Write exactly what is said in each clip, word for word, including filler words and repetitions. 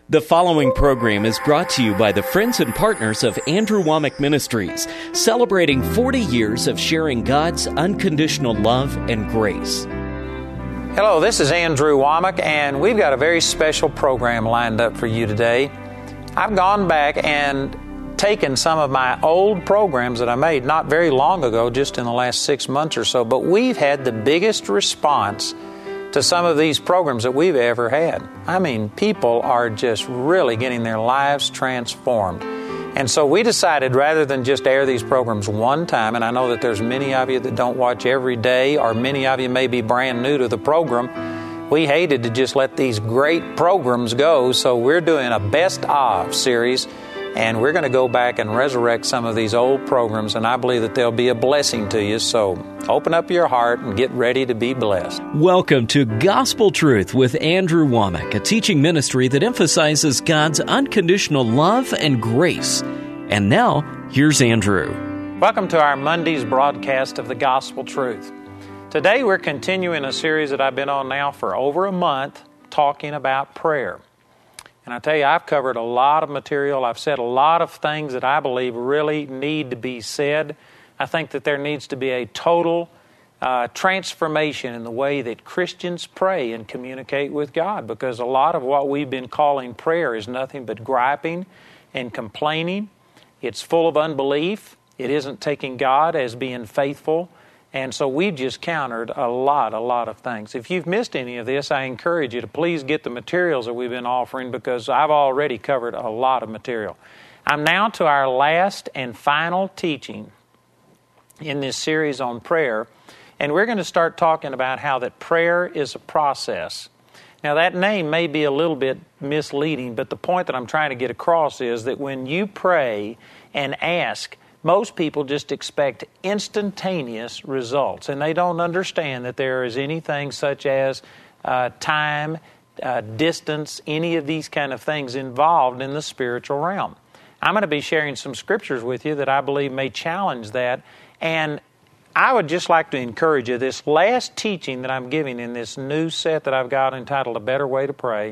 The following program is brought to you by the friends and partners of Andrew Wommack Ministries, celebrating forty years of sharing God's unconditional love and grace. Hello, this is Andrew Wommack, and we've got a very special program lined up for you today. I've gone back and taken some of my old programs that I made not very long ago, just in the last six months or so, but we've had the biggest response to some of these programs that we've ever had. I mean, people are just really getting their lives transformed. And so we decided, rather than just air these programs one time, and I know that there's many of you that don't watch every day, or many of you may be brand new to the program, we hated to just let these great programs go, so we're doing a best of series, and we're going to go back and resurrect some of these old programs, and I believe that they'll be a blessing to you. So open up your heart and get ready to be blessed. Welcome to Gospel Truth with Andrew Wommack, a teaching ministry that emphasizes God's unconditional love and grace. And now, here's Andrew. Welcome to our Monday's broadcast of the Gospel Truth. Today we're continuing a series that I've been on now for over a month, talking about prayer. And I tell you, I've covered a lot of material. I've said a lot of things that I believe really need to be said. I think that there needs to be a total uh, transformation in the way that Christians pray and communicate with God, because a lot of what we've been calling prayer is nothing but griping and complaining. It's full of unbelief. It isn't taking God as being faithful. And so we've just countered a lot, a lot of things. If you've missed any of this, I encourage you to please get the materials that we've been offering, because I've already covered a lot of material. I'm now to our last and final teaching in this series on prayer, and we're going to start talking about how that prayer is a process. Now, that name may be a little bit misleading, but the point that I'm trying to get across is that when you pray and ask, most people just expect instantaneous results, and they don't understand that there is anything such as uh, time, uh, distance, any of these kind of things involved in the spiritual realm. I'm going to be sharing some scriptures with you that I believe may challenge that, and I would just like to encourage you, this last teaching that I'm giving in this new set that I've got entitled A Better Way to Pray,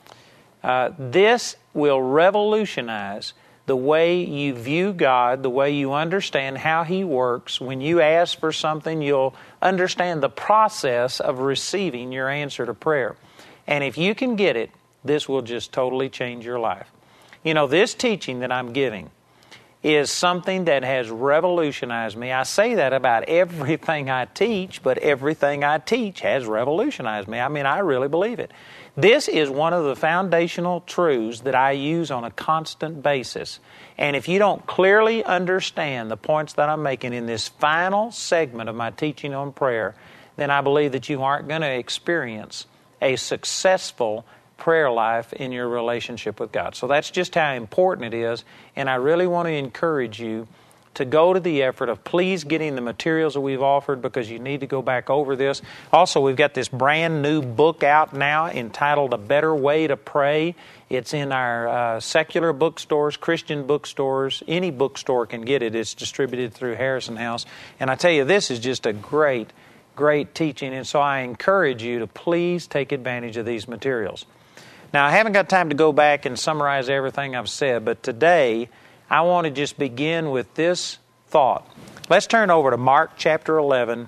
uh, this will revolutionize the way you view God, the way you understand how He works. When you ask for something, you'll understand the process of receiving your answer to prayer. And if you can get it, this will just totally change your life. You know, this teaching that I'm giving is something that has revolutionized me. I say that about everything I teach, but everything I teach has revolutionized me. I mean, I really believe it. This is one of the foundational truths that I use on a constant basis. And if you don't clearly understand the points that I'm making in this final segment of my teaching on prayer, then I believe that you aren't going to experience a successful prayer life in your relationship with God. So that's just how important it is. And I really want to encourage you to go to the effort of please getting the materials that we've offered, because you need to go back over this. Also, we've got this brand new book out now entitled A Better Way to Pray. It's in our uh, secular bookstores, Christian bookstores. Any bookstore can get it. It's distributed through Harrison House. And I tell you, this is just a great, great teaching. And so I encourage you to please take advantage of these materials. Now, I haven't got time to go back and summarize everything I've said, but today I want to just begin with this thought. Let's turn over to Mark chapter eleven,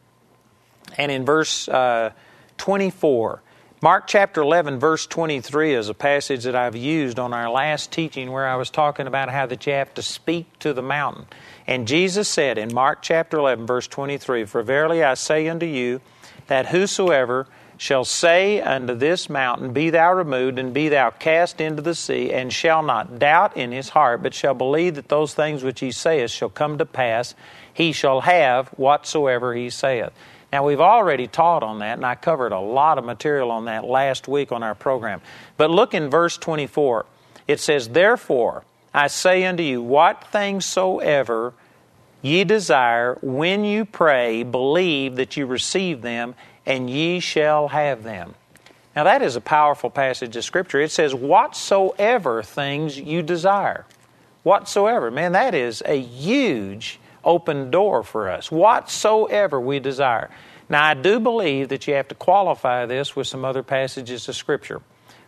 and in verse uh, twenty-four. Mark chapter eleven, verse twenty-three is a passage that I've used on our last teaching, where I was talking about how that you have to speak to the mountain. And Jesus said in Mark chapter eleven, verse twenty-three, "For verily I say unto you, that whosoever shall say unto this mountain, Be thou removed, and be thou cast into the sea, and shall not doubt in his heart, but shall believe that those things which he saith shall come to pass, he shall have whatsoever he saith." Now, we've already taught on that, and I covered a lot of material on that last week on our program. But look in verse twenty-four. It says, "Therefore I say unto you, what things soever ye desire, when you pray, believe that you receive them, and ye shall have them." Now, that is a powerful passage of Scripture. It says, whatsoever things you desire. Whatsoever. Man, that is a huge open door for us. Whatsoever we desire. Now, I do believe that you have to qualify this with some other passages of Scripture.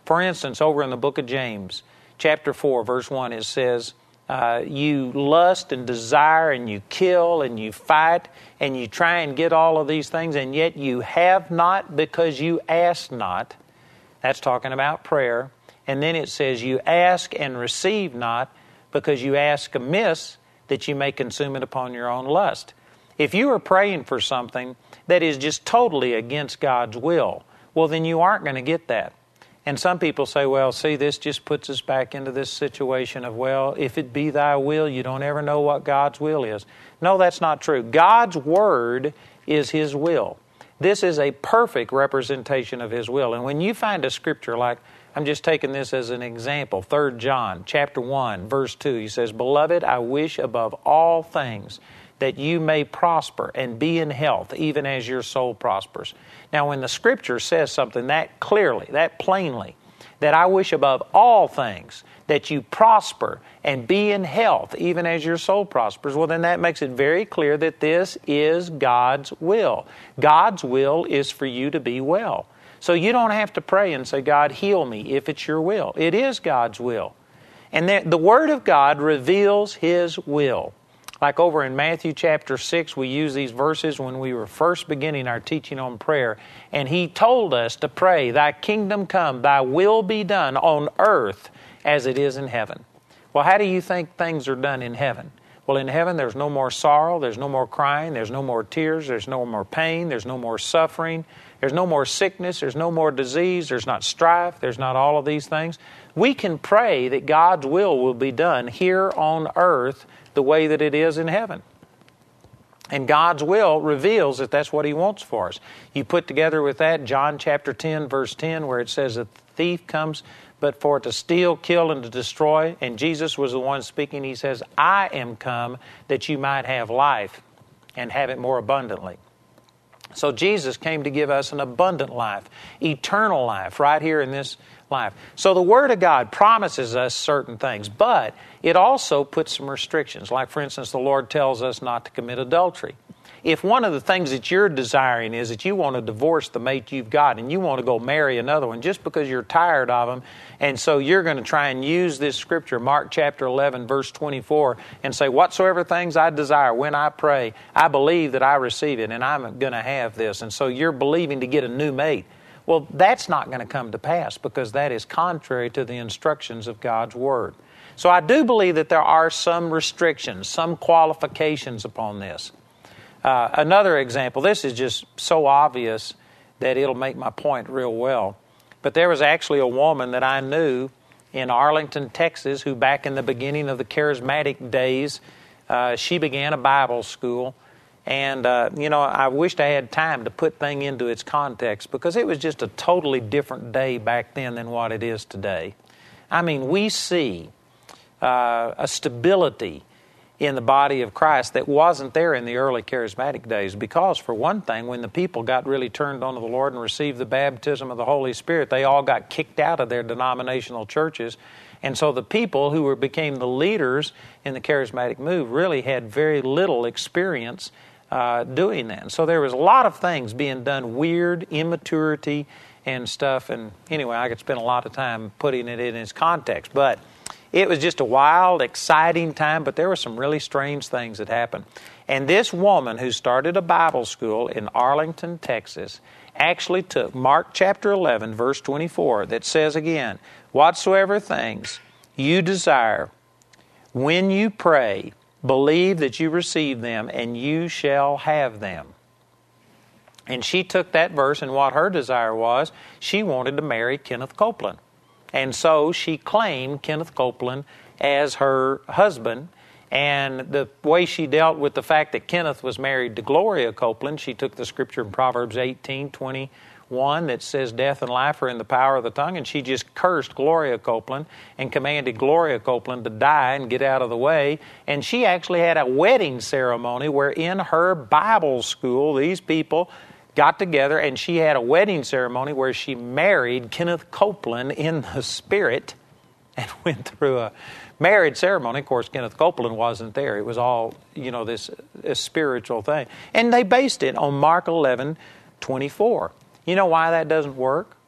For instance, over in the book of James, chapter four, verse one, it says, uh, you lust and desire and you kill and you fight and you try and get all of these things, and yet you have not because you ask not. That's talking about prayer. And then it says, you ask and receive not because you ask amiss, that you may consume it upon your own lust. If you are praying for something that is just totally against God's will, well, then you aren't going to get that. And some people say, well, see, this just puts us back into this situation of, well, if it be thy will, you don't ever know what God's will is. No, that's not true. God's word is his will. This is a perfect representation of his will. And when you find a scripture like, I'm just taking this as an example, Third John chapter one, verse two, he says, Beloved, I wish above all things that you may prosper and be in health, even as your soul prospers. Now, when the Scripture says something that clearly, that plainly, that I wish above all things that you prosper and be in health, even as your soul prospers, well, then that makes it very clear that this is God's will. God's will is for you to be well. So you don't have to pray and say, God, heal me, if it's your will. It is God's will. And the, the Word of God reveals his will. Like over in Matthew chapter six, we use these verses when we were first beginning our teaching on prayer. And he told us to pray, Thy kingdom come, Thy will be done on earth as it is in heaven. Well, how do you think things are done in heaven? Well, in heaven there's no more sorrow, there's no more crying, there's no more tears, there's no more pain, there's no more suffering, there's no more sickness, there's no more disease, there's not strife, there's not all of these things. We can pray that God's will will be done here on earth the way that it is in heaven. And God's will reveals that that's what he wants for us. You put together with that John chapter ten, verse ten, where it says that the thief comes but for to steal, kill, and to destroy. And Jesus was the one speaking. He says, I am come that you might have life and have it more abundantly. So Jesus came to give us an abundant life, eternal life, right here in this life. So the Word of God promises us certain things, but it also puts some restrictions. Like, for instance, the Lord tells us not to commit adultery. If one of the things that you're desiring is that you want to divorce the mate you've got and you want to go marry another one just because you're tired of them, and so you're going to try and use this scripture, Mark chapter eleven, verse twenty-four, and say, whatsoever things I desire when I pray, I believe that I receive it and I'm going to have this. And so you're believing to get a new mate. Well, that's not going to come to pass because that is contrary to the instructions of God's Word. So I do believe that there are some restrictions, some qualifications upon this. Uh, another example, this is just so obvious that it'll make my point real well. But there was actually a woman that I knew in Arlington, Texas, who back in the beginning of the charismatic days, uh, she began a Bible school. And, uh, you know, I wished I had time to put things into its context because it was just a totally different day back then than what it is today. I mean, we see uh, a stability in the body of Christ that wasn't there in the early charismatic days because, for one thing, when the people got really turned onto the Lord and received the baptism of the Holy Spirit, they all got kicked out of their denominational churches. And so the people who were became the leaders in the charismatic move really had very little experience uh, doing that. And so there was a lot of things being done, weird, immaturity and stuff. And anyway, I could spend a lot of time putting it in its context. But it was just a wild, exciting time, but there were some really strange things that happened. And this woman who started a Bible school in Arlington, Texas, actually took Mark chapter eleven, verse twenty-four, that says again, whatsoever things you desire, when you pray, believe that you receive them, and you shall have them. And she took that verse, and what her desire was, she wanted to marry Kenneth Copeland. And so she claimed Kenneth Copeland as her husband. And the way she dealt with the fact that Kenneth was married to Gloria Copeland, she took the scripture in Proverbs eighteen twenty-one that says death and life are in the power of the tongue, and she just cursed Gloria Copeland and commanded Gloria Copeland to die and get out of the way. And she actually had a wedding ceremony where in her Bible school, these people got together, and she had a wedding ceremony where she married Kenneth Copeland in the spirit and went through a marriage ceremony. Of course, Kenneth Copeland wasn't there. It was all, you know, this, this spiritual thing. And they based it on Mark eleven twenty-four. You know why that doesn't work?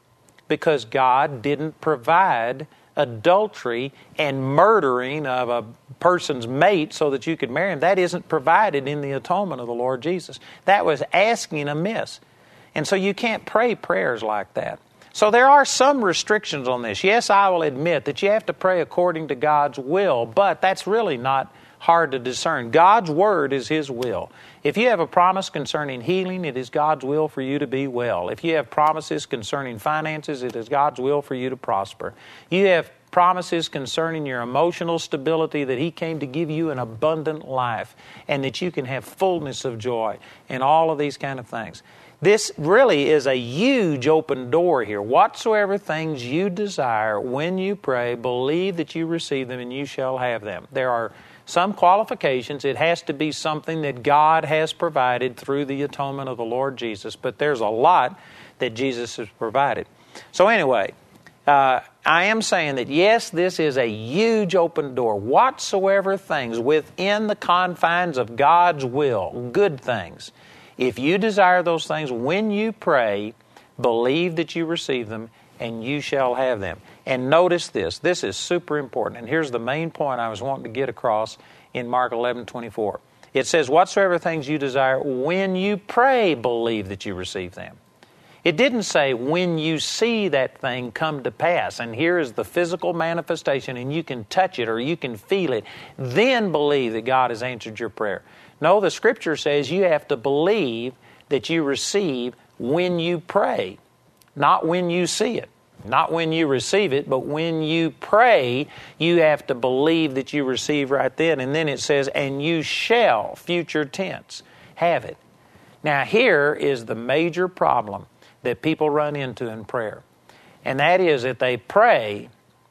because God didn't provide adultery and murdering of a person's mate so that you could marry him. That isn't provided in the atonement of the Lord Jesus. That was asking amiss. And so you can't pray prayers like that. So there are some restrictions on this. Yes, I will admit that you have to pray according to God's will, but that's really not hard to discern. God's Word is His will. If you have a promise concerning healing, it is God's will for you to be well. If you have promises concerning finances, it is God's will for you to prosper. You have promises concerning your emotional stability, that He came to give you an abundant life and that you can have fullness of joy and all of these kind of things. This really is a huge open door here. Whatsoever things you desire when you pray, believe that you receive them and you shall have them. There are some qualifications. It has to be something that God has provided through the atonement of the Lord Jesus, but there's a lot that Jesus has provided. So anyway, uh, I am saying that yes, this is a huge open door. Whatsoever things within the confines of God's will, good things, if you desire those things when you pray, believe that you receive them and you shall have them. And notice this. This is super important. And here's the main point I was wanting to get across in Mark eleven twenty-four. It says, whatsoever things you desire when you pray, believe that you receive them. It didn't say when you see that thing come to pass, and here is the physical manifestation, and you can touch it or you can feel it, then believe that God has answered your prayer. No, the Scripture says you have to believe that you receive when you pray, not when you see it. Not when you receive it, but when you pray, you have to believe that you receive right then. And then it says, and you shall, future tense, have it. Now here is the major problem that people run into in prayer. And that is that they pray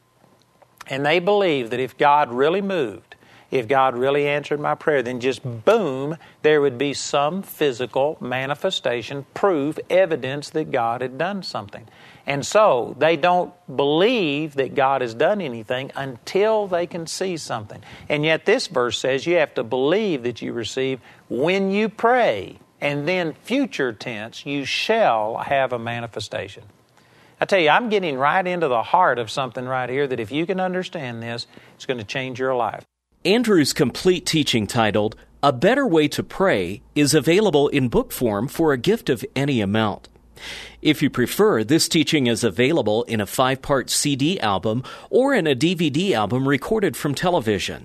and they believe that if God really moved, if God really answered my prayer, then just boom, there would be some physical manifestation, proof, evidence that God had done something. And so they don't believe that God has done anything until they can see something. And yet this verse says you have to believe that you receive when you pray. And then future tense, you shall have a manifestation. I tell you, I'm getting right into the heart of something right here that if you can understand this, it's going to change your life. Andrew's complete teaching titled, A Better Way to Pray, is available in book form for a gift of any amount. If you prefer, this teaching is available in a five-part C D album or in a D V D album recorded from television.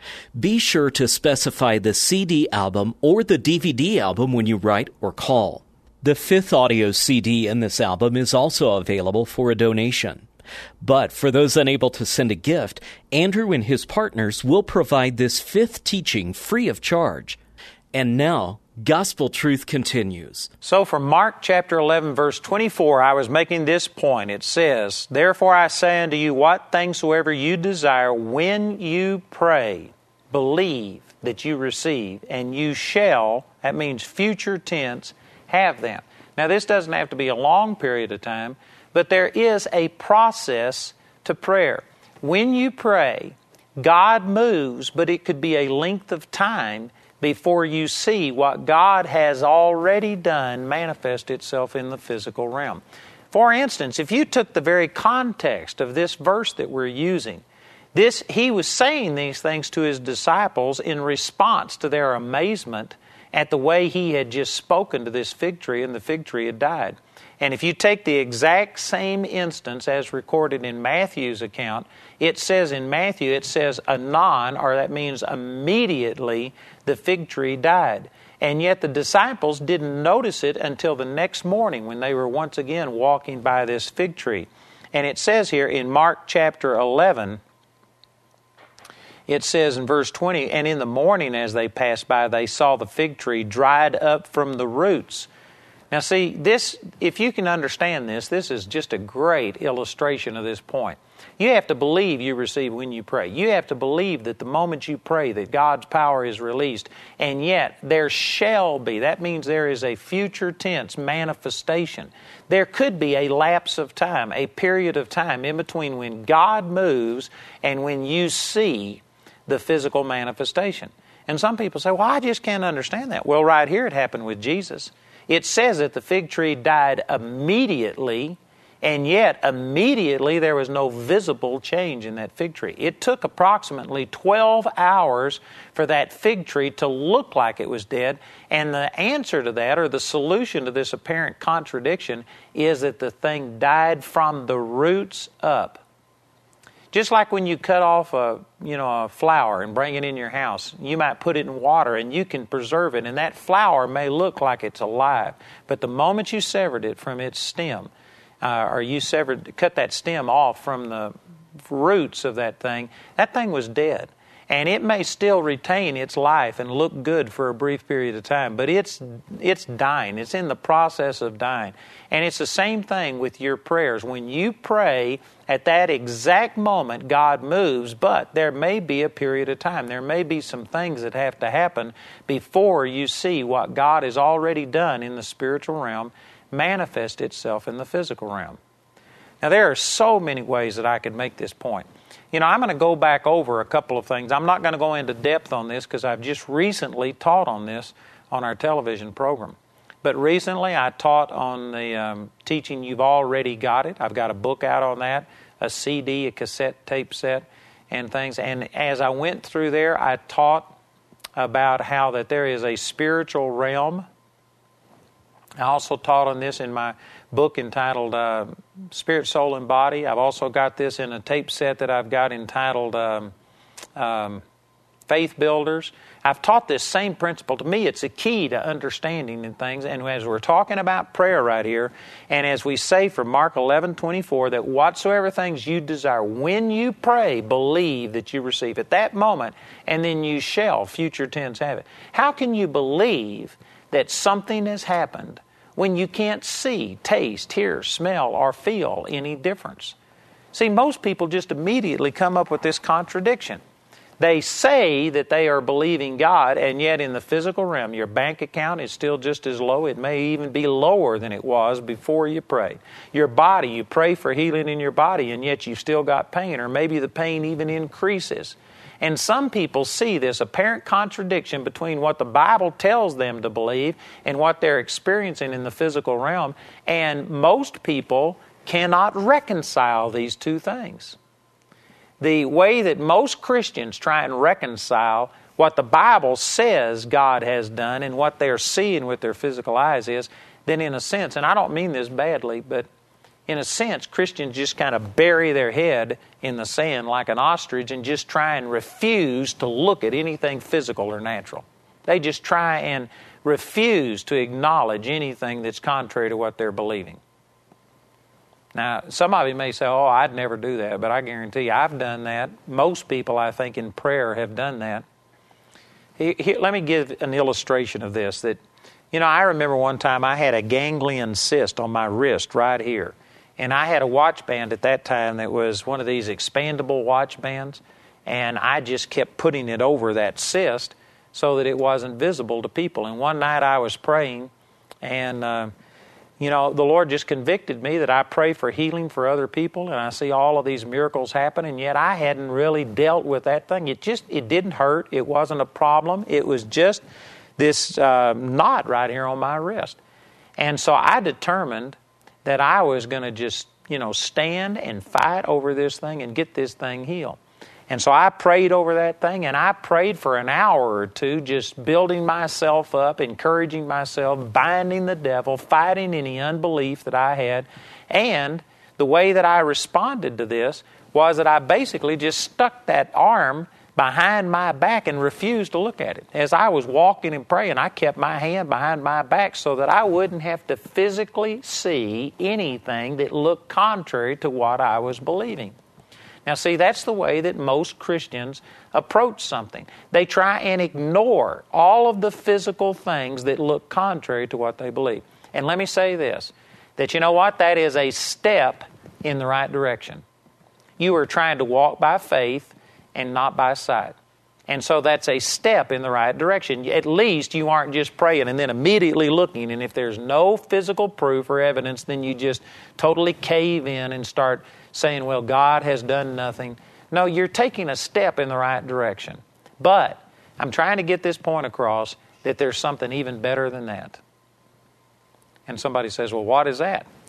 Be sure to specify the C D album or the D V D album when you write or call. The fifth audio C D in this album is also available for a donation. But for those unable to send a gift, Andrew and his partners will provide this fifth teaching free of charge. And now, Gospel Truth continues. So from Mark chapter eleven, verse twenty-four, I was making this point. It says, Therefore I say unto you, what things soever you desire, when you pray, believe that you receive, and you shall, that means future tense, have them. Now this doesn't have to be a long period of time, but there is a process to prayer. When you pray, God moves, but it could be a length of time before you see what God has already done manifest itself in the physical realm. For instance, if you took the very context of this verse that we're using, this he was saying these things to his disciples in response to their amazement at the way he had just spoken to this fig tree, and the fig tree had died. And if you take the exact same instance as recorded in Matthew's account, it says in Matthew, it says anon, or that means immediately, the fig tree died. And yet the disciples didn't notice it until the next morning when they were once again walking by this fig tree. And it says here in Mark chapter eleven, it says in verse twenty, And in the morning as they passed by, they saw the fig tree dried up from the roots. Now see, this, if you can understand this, this is just a great illustration of this point. You have to believe you receive when you pray. You have to believe that the moment you pray that God's power is released. And yet there shall be, that means there is a future tense manifestation. There could be a lapse of time, a period of time in between when God moves and when you see the physical manifestation. And some people say, well, I just can't understand that. Well, right here it happened with Jesus. It says that the fig tree died immediately. And yet, immediately, there was no visible change in that fig tree. It took approximately twelve hours for that fig tree to look like it was dead. And the answer to that, or the solution to this apparent contradiction, is that the thing died from the roots up. Just like when you cut off a, you know, a flower and bring it in your house, you might put it in water and you can preserve it. And that flower may look like it's alive. But the moment you severed it from its stem, Uh, or you severed, cut that stem off from the roots of that thing, that thing was dead. And it may still retain its life and look good for a brief period of time, but it's it's dying. It's in the process of dying. And it's the same thing with your prayers. When you pray, at that exact moment, God moves, but there may be a period of time. There may be some things that have to happen before you see what God has already done in the spiritual realm manifest itself in the physical realm. Now, there are so many ways that I could make this point. You know, I'm going to go back over a couple of things. I'm not going to go into depth on this because I've just recently taught on this on our television program. But recently I taught on the um, teaching You've Already Got It. I've got a book out on that, a C D, a cassette tape set, and things. And as I went through there, I taught about how that there is a spiritual realm. I also taught on this in my book entitled uh, Spirit, Soul, and Body. I've also got this in a tape set that I've got entitled um, um, Faith Builders. I've taught this same principle. To me, it's a key to understanding and things. And as we're talking about prayer right here, and as we say from Mark eleven twenty-four, that whatsoever things you desire, when you pray, believe that you receive at that moment, and then you shall, future tense, have it. How can you believe that something has happened when you can't see, taste, hear, smell, or feel any difference? See, most people just immediately come up with this contradiction. They say that they are believing God, and yet in the physical realm, your bank account is still just as low. It may even be lower than it was before you prayed. Your body, you pray for healing in your body, and yet you've still got pain, or maybe the pain even increases. And some people see this apparent contradiction between what the Bible tells them to believe and what they're experiencing in the physical realm. And most people cannot reconcile these two things. The way that most Christians try and reconcile what the Bible says God has done and what they're seeing with their physical eyes is, then in a sense, and I don't mean this badly, but in a sense, Christians just kind of bury their head in the sand like an ostrich and just try and refuse to look at anything physical or natural. They just try and refuse to acknowledge anything that's contrary to what they're believing. Now, some of you may say, oh, I'd never do that, but I guarantee you I've done that. Most people, I think, in prayer have done that. Here, here, let me give an illustration of this. That, you know, I remember one time I had a ganglion cyst on my wrist right here. And I had a watch band at that time that was one of these expandable watch bands, and I just kept putting it over that cyst so that it wasn't visible to people. And one night I was praying, and, uh, you know, the Lord just convicted me that I pray for healing for other people, and I see all of these miracles happen, and yet I hadn't really dealt with that thing. It just, it didn't hurt. It wasn't a problem. It was just this uh, knot right here on my wrist. And so I determined that I was going to just, you know, stand and fight over this thing and get this thing healed. And so I prayed over that thing, and I prayed for an hour or two, just building myself up, encouraging myself, binding the devil, fighting any unbelief that I had. And the way that I responded to this was that I basically just stuck that arm behind my back and refused to look at it. As I was walking and praying, I kept my hand behind my back so that I wouldn't have to physically see anything that looked contrary to what I was believing. Now, see, that's the way that most Christians approach something. They try and ignore all of the physical things that look contrary to what they believe. And let me say this, that you know what? That is a step in the right direction. You are trying to walk by faith and not by sight. And so that's a step in the right direction. At least you aren't just praying and then immediately looking, and if there's no physical proof or evidence, then you just totally cave in and start saying, well, God has done nothing. No, you're taking a step in the right direction. But I'm trying to get this point across that there's something even better than that. And somebody says, well, what is that?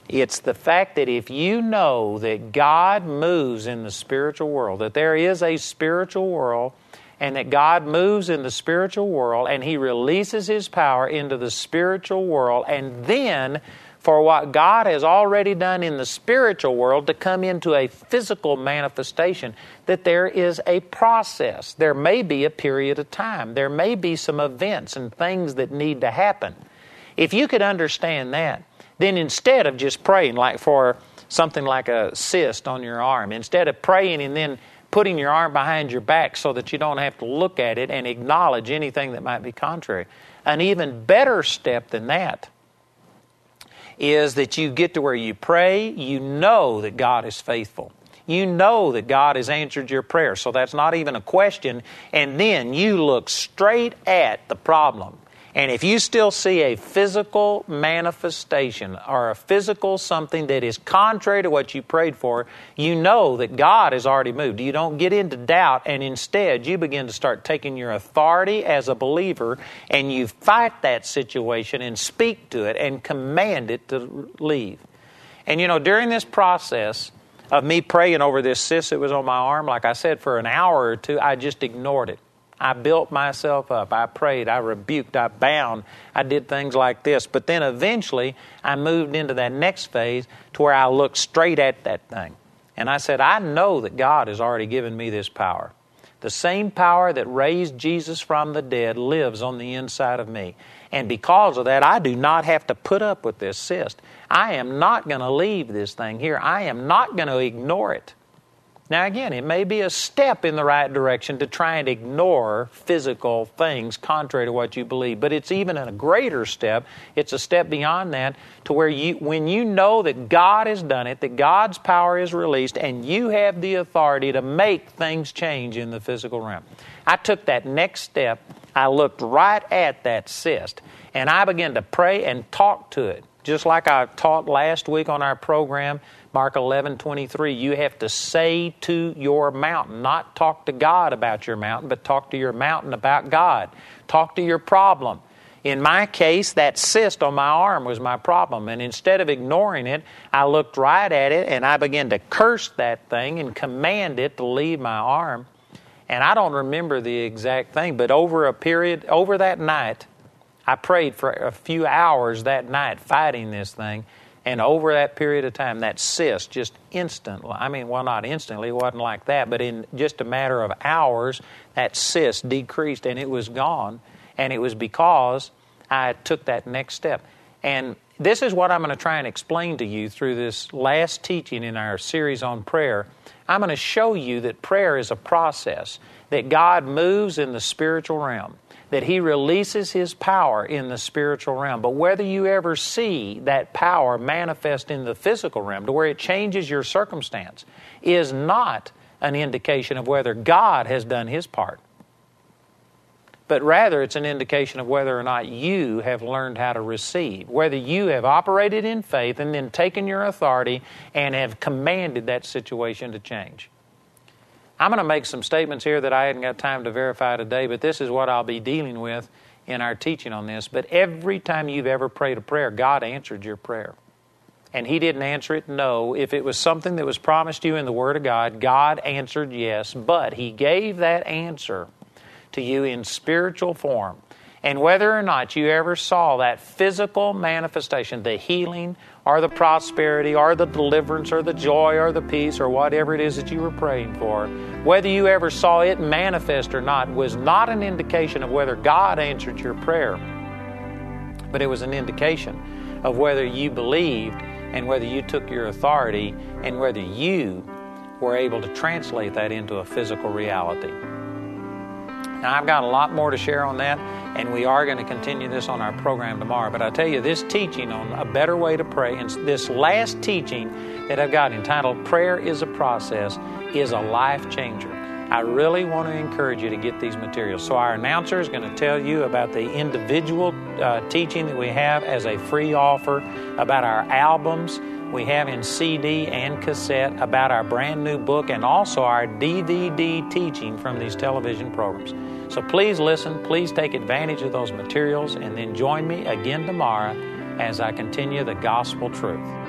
It's the fact that if you know that God moves in the spiritual world, that there is a spiritual world, and that God moves in the spiritual world, and He releases His power into the spiritual world, and then for what God has already done in the spiritual world to come into a physical manifestation, that there is a process. There may be a period of time. There may be some events and things that need to happen. If you could understand that, then instead of just praying like for something like a cyst on your arm, instead of praying and then putting your arm behind your back so that you don't have to look at it and acknowledge anything that might be contrary, an even better step than that is that you get to where you pray, you know that God is faithful. You know that God has answered your prayer, so that's not even a question, and then you look straight at the problem. And if you still see a physical manifestation or a physical something that is contrary to what you prayed for, you know that God has already moved. You don't get into doubt, and instead you begin to start taking your authority as a believer and you fight that situation and speak to it and command it to leave. And you know, during this process of me praying over this cyst that was on my arm, like I said, for an hour or two, I just ignored it. I built myself up. I prayed. I rebuked. I bound. I did things like this. But then eventually I moved into that next phase to where I looked straight at that thing. And I said, I know that God has already given me this power. The same power that raised Jesus from the dead lives on the inside of me. And because of that, I do not have to put up with this cyst. I am not going to leave this thing here. I am not going to ignore it. Now again, it may be a step in the right direction to try and ignore physical things contrary to what you believe, but it's even a greater step. It's a step beyond that to where you, when you know that God has done it, that God's power is released, and you have the authority to make things change in the physical realm. I took that next step. I looked right at that cyst, and I began to pray and talk to it. Just like I taught last week on our program, Mark eleven twenty-three, you have to say to your mountain, not talk to God about your mountain, but talk to your mountain about God. Talk to your problem. In my case, that cyst on my arm was my problem, and instead of ignoring it, I looked right at it and I began to curse that thing and command it to leave my arm. And I don't remember the exact thing, but over a period, over that night, I prayed for a few hours that night fighting this thing. And over that period of time, that cyst just instantly, I mean, well, not instantly, it wasn't like that, but in just a matter of hours, that cyst decreased and it was gone. And it was because I took that next step. And this is what I'm going to try and explain to you through this last teaching in our series on prayer. I'm going to show you that prayer is a process, that God moves in the spiritual realm, that He releases His power in the spiritual realm. But whether you ever see that power manifest in the physical realm to where it changes your circumstance is not an indication of whether God has done His part. But rather it's an indication of whether or not you have learned how to receive, whether you have operated in faith and then taken your authority and have commanded that situation to change. I'm going to make some statements here that I hadn't got time to verify today, but this is what I'll be dealing with in our teaching on this. But every time you've ever prayed a prayer, God answered your prayer. And He didn't answer it no. If it was something that was promised you in the Word of God, God answered yes, but He gave that answer to you in spiritual form. And whether or not you ever saw that physical manifestation, the healing or the prosperity or the deliverance or the joy or the peace or whatever it is that you were praying for, whether you ever saw it manifest or not was not an indication of whether God answered your prayer, but it was an indication of whether you believed and whether you took your authority and whether you were able to translate that into a physical reality. Now, I've got a lot more to share on that, and we are going to continue this on our program tomorrow. But I tell you, this teaching on a better way to pray, and this last teaching that I've got entitled Prayer is a Process, is a life changer. I really want to encourage you to get these materials. So our announcer is going to tell you about the individual uh, teaching that we have as a free offer, about our albums we have in C D and cassette, about our brand new book, and also our D V D teaching from these television programs. So please listen, please take advantage of those materials, and then join me again tomorrow as I continue the gospel truth.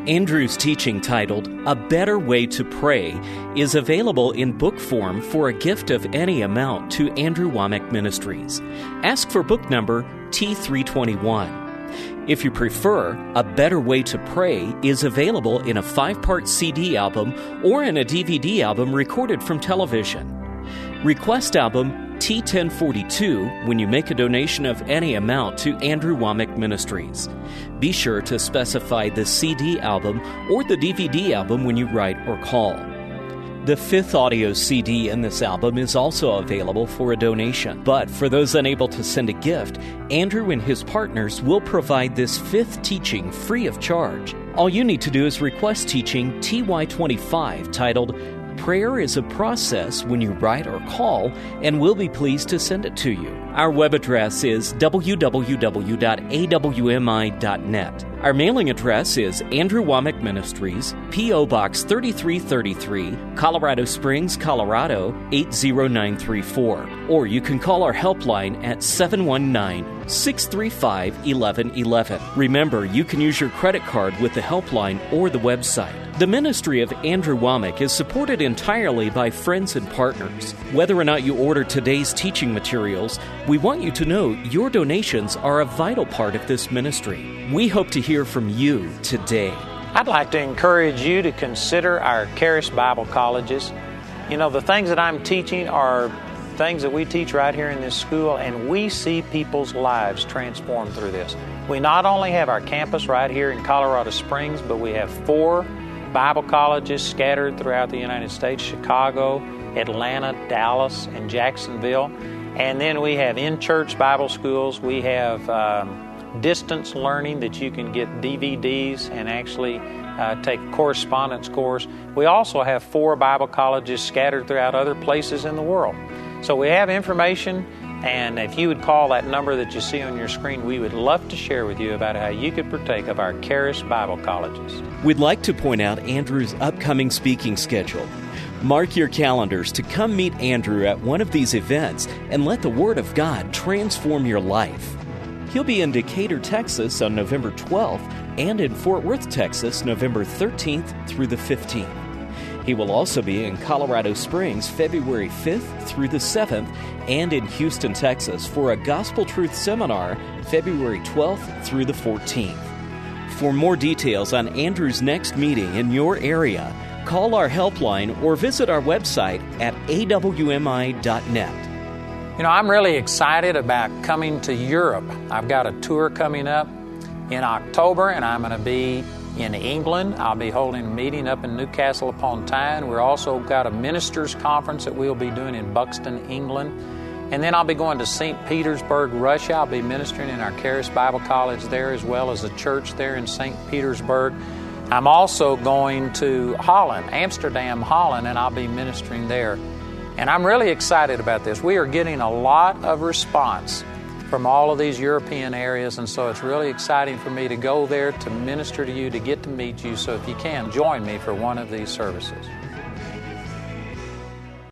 Andrew's teaching titled A Better Way to Pray is available in book form for a gift of any amount to Andrew Wommack Ministries. Ask for book number T three twenty-one. If you prefer, A Better Way to Pray is available in a five-part C D album or in a D V D album recorded from television. Request album T ten forty-two when you make a donation of any amount to Andrew Wommack Ministries. Be sure to specify the C D album or the D V D album when you write or call. The fifth audio C D in this album is also available for a donation, but for those unable to send a gift, Andrew and his partners will provide this fifth teaching free of charge. All you need to do is request teaching T Y twenty-five titled Prayer is a Process when you write or call, and we'll be pleased to send it to you. Our web address is w w w dot a w m i dot net. Our mailing address is Andrew Wommack Ministries, P O Box thirty-three thirty-three, Colorado Springs, Colorado eight zero nine three four. Or you can call our helpline at seven one nine, six three five, one one one one. Remember, you can use your credit card with the helpline or the website. The ministry of Andrew Wommack is supported entirely by friends and partners. Whether or not you order today's teaching materials, we want you to know your donations are a vital part of this ministry. We hope to hear from you today. I'd like to encourage you to consider our Charis Bible Colleges. You know, the things that I'm teaching are things that we teach right here in this school, and we see people's lives transformed through this. We not only have our campus right here in Colorado Springs, but we have four Bible colleges scattered throughout the United States: Chicago, Atlanta, Dallas, and Jacksonville. And then we have in-church Bible schools. We have um, distance learning that you can get D V Ds and actually uh, take a correspondence course. We also have four Bible colleges scattered throughout other places in the world. So we have information, and if you would call that number that you see on your screen, we would love to share with you about how you could partake of our Charis Bible Colleges. We'd like to point out Andrew's upcoming speaking schedule. Mark your calendars to come meet Andrew at one of these events and let the Word of God transform your life. He'll be in Decatur, Texas on November twelfth and in Fort Worth, Texas, November thirteenth through the fifteenth. He will also be in Colorado Springs February fifth through the seventh and in Houston, Texas for a Gospel Truth Seminar February twelfth through the fourteenth. For more details on Andrew's next meeting in your area, call our helpline or visit our website at a w m i dot net. You know, I'm really excited about coming to Europe. I've got a tour coming up in October, and I'm going to be in England. I'll be holding a meeting up in Newcastle upon Tyne. We're also got a ministers conference that we'll be doing in Buxton, England. And then I'll be going to Saint Petersburg, Russia. I'll be ministering in our Charis Bible College there, as well as a church there in Saint Petersburg. I'm also going to Holland, Amsterdam, Holland, and I'll be ministering there. And I'm really excited about this. We are getting a lot of response from all of these European areas, and so it's really exciting for me to go there to minister to you, to get to meet you. So if you can, join me for one of these services.